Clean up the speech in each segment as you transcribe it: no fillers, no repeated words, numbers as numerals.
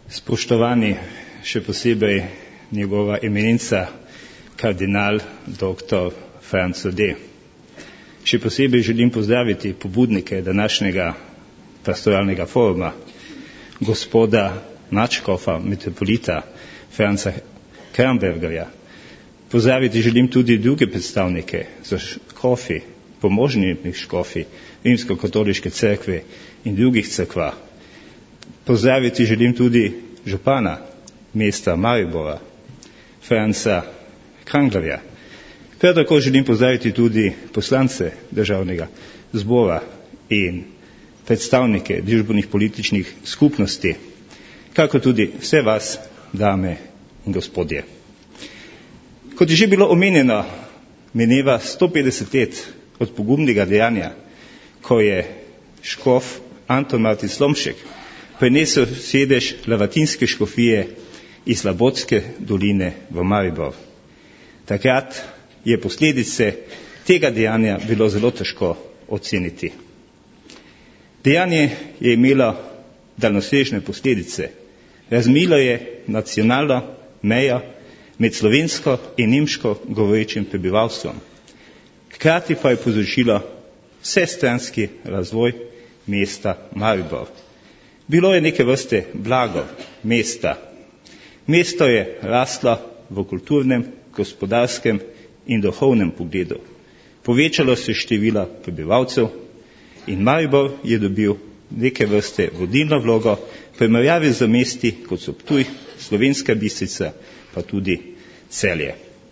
Spoštovani, še posebej njegova eminenca, kardinal dr. Franco D. Še posebej želim pozdraviti pobudnike današnjega pastoralnega foruma, gospoda nadškofa, metropolita Franca Krambergerja. Pozdraviti želim tudi druge predstavnike za škofi, pomožnih škofi, Rimsko-katoliške cerkve in drugih cerkva. Pozdraviti želim tudi župana mesta Maribora, Franca Kranglerja. Prav tako želim pozdraviti tudi poslance državnega zbora in predstavnike družbenih političnih skupnosti, kako tudi vse vas, dame in gospodje. Kot je že bilo omenjeno, mineva 150 let od pogumnega dejanja, ko je škof Anton Martin Slomšek prenesel sedež lavatinske škofije iz Labotske doline v Maribor. Takrat je posledice tega dejanja bilo zelo težko oceniti. Dejanje je imelo daljnosežne posledice. Razmilo je nacionalno mejo med slovensko in nemško govorečim prebivalstvom. Hkrati pa je povzročilo vsestranski razvoj mesta Maribor. Bilo je neke vrste blago mesta. Mesto je raslo v kulturnem, gospodarskem in duhovnem pogledu. Povečalo se število prebivalcev in Maribor je dobil neke vrste vodilno vlogo v primerjavi z mesti, kot so Ptuj, Slovenska Bistrica, pa tudi Celje.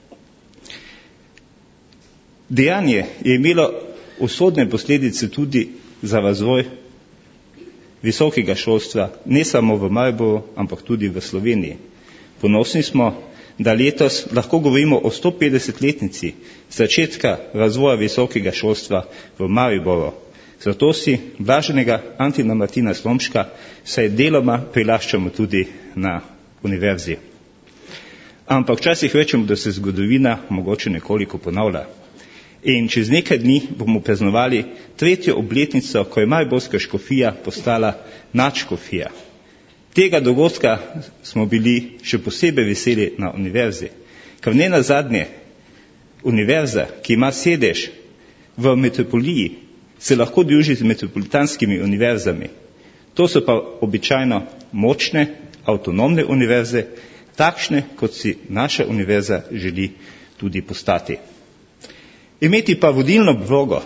Dejanje je imelo usodne posledice tudi za razvoj visokega šolstva, ne samo v Mariboru, ampak tudi v Sloveniji. Ponosni smo, da letos lahko govorimo o 150-letnici začetka razvoja visokega šolstva v Mariboru. Zato si blaženega Antina Martina Slomška vsaj deloma prilaščamo tudi na univerzi. Ampak včasih rečemo, da se zgodovina mogoče nekoliko ponavlja. In čez nekaj dni bomo praznovali 3. obletnico, ko je mariborska škofija postala nadškofija. Tega dogodka smo bili še posebej veseli na univerzi, ker ne nazadnje univerza, ki ima sedež v metropoliji, se lahko druži z metropolitanskimi univerzami. To so pa običajno močne, avtonomne univerze, takšne, kot si naša univerza želi tudi postati. Imeti pa vodilno vlogo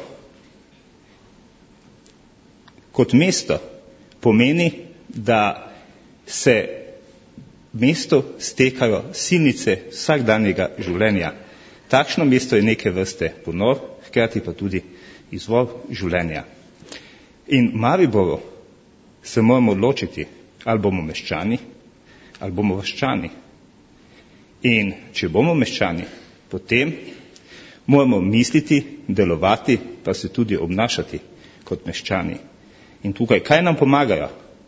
kot mesto pomeni, da se mesto stekajo silnice vsakdanjega življenja. Takšno mesto je neke vrste ponor, hkrati pa tudi izvor življenja. In Mariboru se moramo odločiti, ali bomo meščani, ali bomo vaščani. In če bomo meščani, potem moramo misliti, delovati, pa se tudi obnašati kot meščani. In tukaj, kaj nam pomagajo?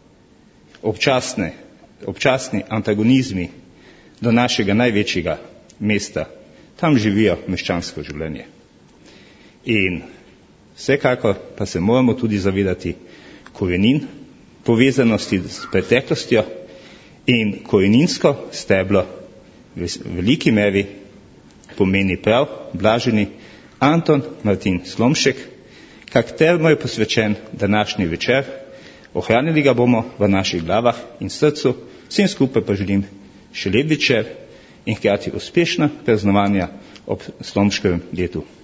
Občasni antagonizmi do našega največjega mesta. Tam živijo meščansko življenje. In vsekakor pa se moramo tudi zavedati korenin, povezanosti s preteklostjo in koreninsko steblo v veliki meri pomeni prav blaženi Anton Martin Slomšek, kateremu je posvečen današnji večer. Ohranili ga bomo v naših glavah in srcu, vsem skupaj pa želim še lep večer in hkrati uspešna praznovanja ob Slomškovem letu.